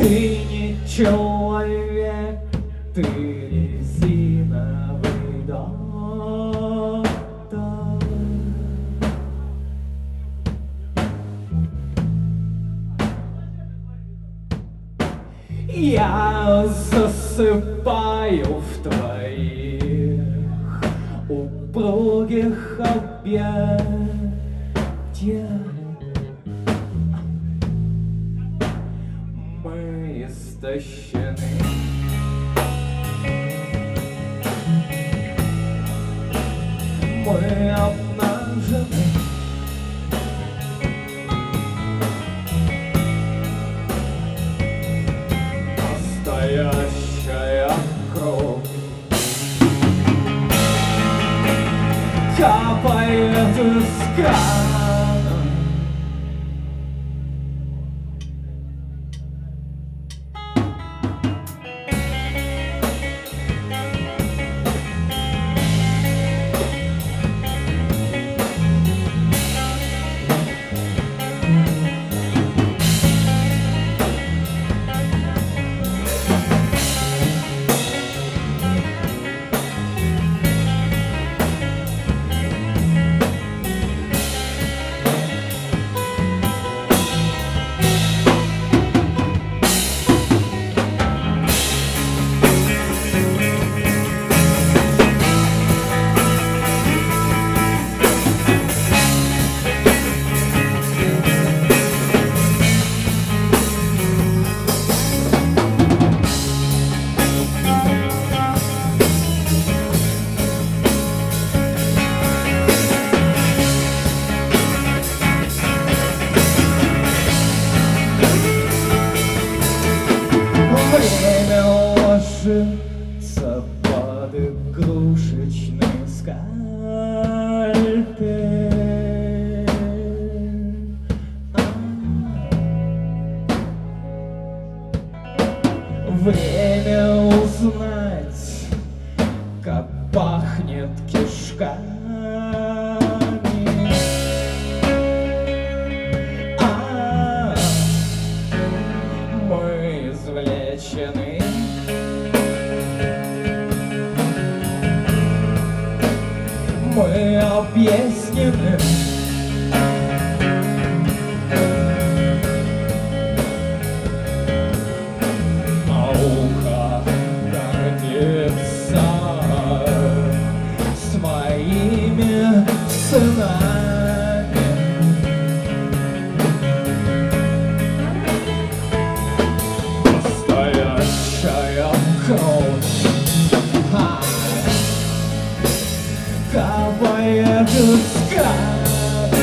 Ты не человек, ты резиновый доктор. Я засыпаю в твоих упругих объятиях. Мы истощены. Мы обнажены. Настоящая кровь капает из крана. Время ложится под игрушечный скальпель. Время узнать, как пахнет кишками. Мы извлечены. Мы объяснены. Наука гордится своими сынами. Настоящая кровь капает из крана.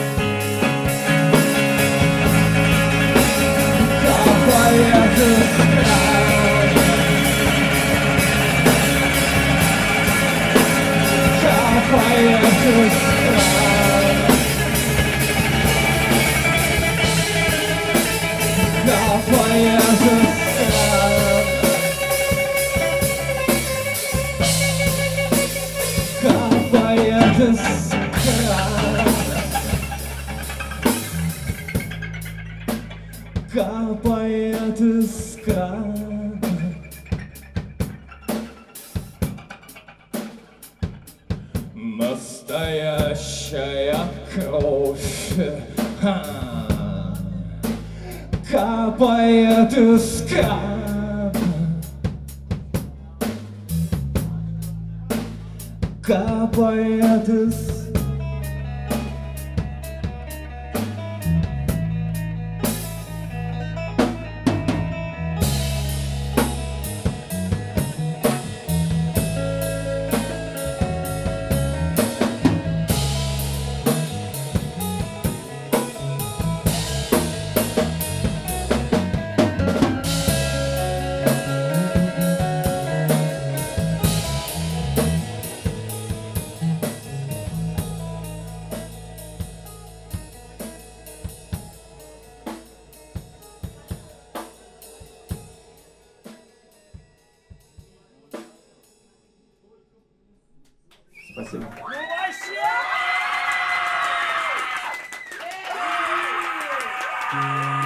Капает из крана. Капает из крана. Капает из крана. Капает из крана. Капает из крана. Настоящая кровь капает из крана. Капает из Спасибо. Ну вообще!